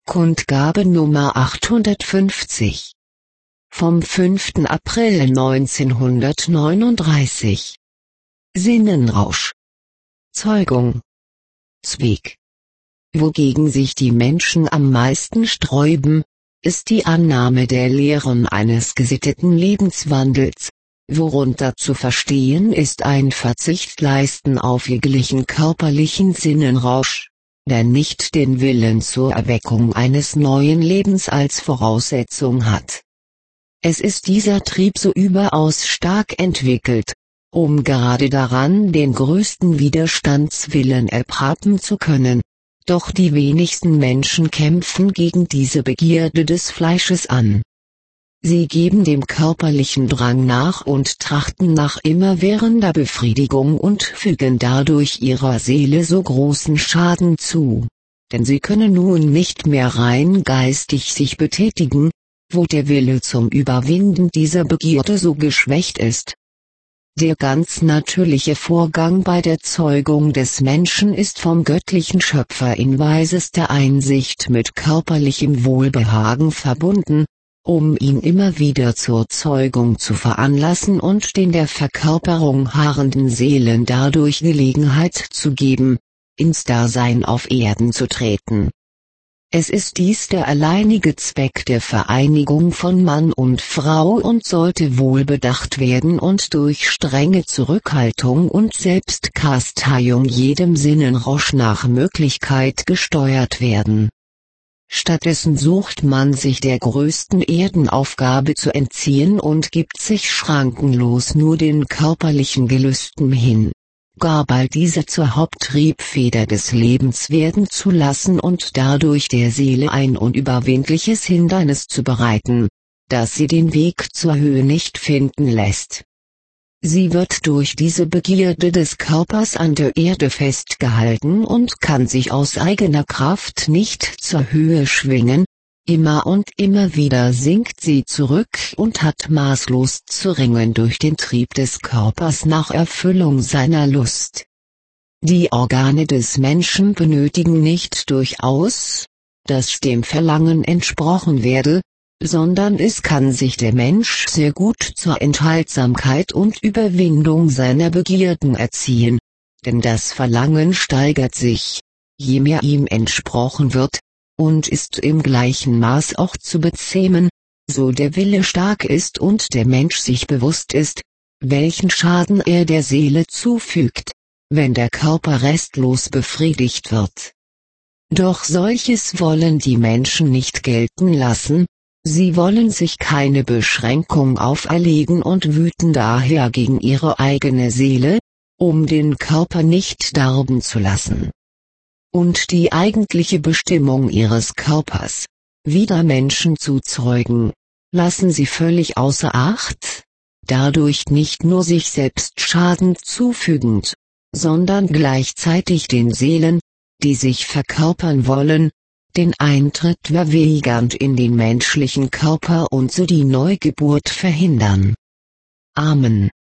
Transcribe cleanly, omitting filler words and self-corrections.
Kundgabe Nummer 850 vom 5. April 1939. Sinnenrausch. Zeugung. Zweck. Wogegen sich die Menschen am meisten sträuben, ist die Annahme der Lehren eines gesitteten Lebenswandels, worunter zu verstehen ist ein Verzicht leisten auf jeglichen körperlichen Sinnenrausch, der nicht den Willen zur Erweckung eines neuen Lebens als Voraussetzung hat. Es ist dieser Trieb so überaus stark entwickelt, um gerade daran den größten Widerstandswillen erpraten zu können, doch die wenigsten Menschen kämpfen gegen diese Begierde des Fleisches an. Sie geben dem körperlichen Drang nach und trachten nach immerwährender Befriedigung und fügen dadurch ihrer Seele so großen Schaden zu. Denn sie können nun nicht mehr rein geistig sich betätigen, wo der Wille zum Überwinden dieser Begierde so geschwächt ist. Der ganz natürliche Vorgang bei der Zeugung des Menschen ist vom göttlichen Schöpfer in weisester Einsicht mit körperlichem Wohlbehagen verbunden, um ihn immer wieder zur Zeugung zu veranlassen und den der Verkörperung harrenden Seelen dadurch Gelegenheit zu geben, ins Dasein auf Erden zu treten. Es ist dies der alleinige Zweck der Vereinigung von Mann und Frau und sollte wohlbedacht werden und durch strenge Zurückhaltung und Selbstkasteiung jedem Sinnenrausch nach Möglichkeit gesteuert werden. Stattdessen sucht man sich der größten Erdenaufgabe zu entziehen und gibt sich schrankenlos nur den körperlichen Gelüsten hin, gar bald diese zur Haupttriebfeder des Lebens werden zu lassen und dadurch der Seele ein unüberwindliches Hindernis zu bereiten, das sie den Weg zur Höhe nicht finden lässt. Sie wird durch diese Begierde des Körpers an der Erde festgehalten und kann sich aus eigener Kraft nicht zur Höhe schwingen, immer und immer wieder sinkt sie zurück und hat maßlos zu ringen durch den Trieb des Körpers nach Erfüllung seiner Lust. Die Organe des Menschen benötigen nicht durchaus, dass dem Verlangen entsprochen werde, sondern es kann sich der Mensch sehr gut zur Enthaltsamkeit und Überwindung seiner Begierden erziehen, denn das Verlangen steigert sich, je mehr ihm entsprochen wird, und ist im gleichen Maß auch zu bezähmen, so der Wille stark ist und der Mensch sich bewusst ist, welchen Schaden er der Seele zufügt, wenn der Körper restlos befriedigt wird. Doch solches wollen die Menschen nicht gelten lassen. Sie wollen sich keine Beschränkung auferlegen und wüten daher gegen ihre eigene Seele, um den Körper nicht darben zu lassen. Und die eigentliche Bestimmung ihres Körpers, wieder Menschen zu zeugen, lassen sie völlig außer Acht, dadurch nicht nur sich selbst Schaden zufügend, sondern gleichzeitig den Seelen, die sich verkörpern wollen, den Eintritt verweigern in den menschlichen Körper und so die Neugeburt verhindern. Amen.